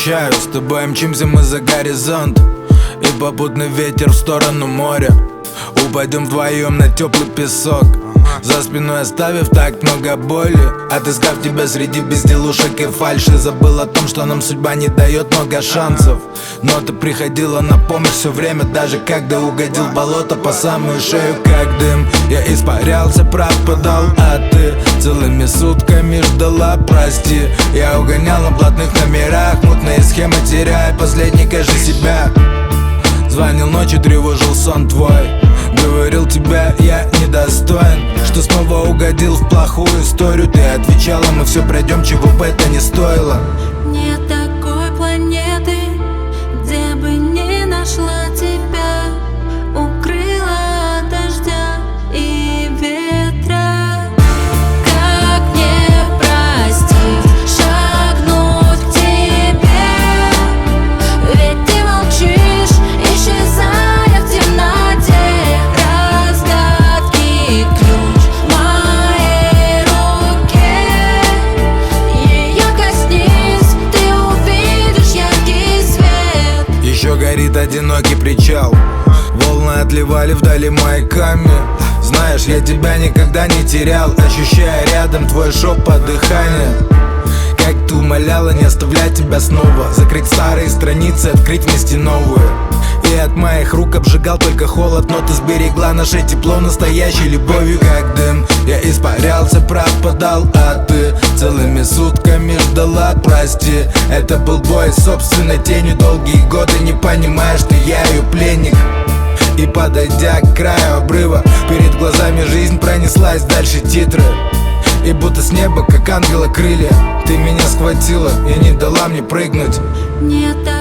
ощущаю, с тобой мчимся мы за горизонт, и попутный ветер в сторону моря. Упадем вдвоем на теплый песок, за спиной оставив так много боли. Отыскав тебя среди безделушек и фальши, забыл о том, что нам судьба не дает много шансов. Но ты приходила на помощь все время, даже когда угодил в болото по самую шею, как дым. Я испарялся, пропадал, а ты целыми сутками ждала, прости. Я угонял на блатных номерах, мутные схемы, теряя последний кэш и себя. Звонил ночью, тревожил сон твой, говорил, тебя я недостоин, что снова угодил в плохую историю. Ты отвечала, мы все пройдем, чего бы это ни стоило. Нет такой планеты, где бы не нашла тебя, укрыла от дождя и ветра. Как мне простить, шагнуть к тебе, ведь ты молчишь, исчезая в темноте. Разгадки ключ в моей руке, ее коснись, ты увидишь яркий свет. Еще горит одинокий причал, волны отливали вдали маяками. Знаешь, я тебя никогда не терял, ощущая рядом твой шепот дыхания. Как ты умоляла не оставлять тебя снова, закрыть старые страницы, открыть вместе новые. И от моих рук обжигал только холод, но ты сберегла наше тепло настоящей любовью, как дым. Я испарялся, пропадал, а ты целыми сутками ждала, прости. Это был бой с собственной тенью, долгие годы не понимаешь ты, я ее пленник. И подойдя к краю обрыва, перед глазами жизнь пронеслась, дальше титры. И будто с неба, как ангела крылья, ты меня схватила и не дала мне прыгнуть. Нет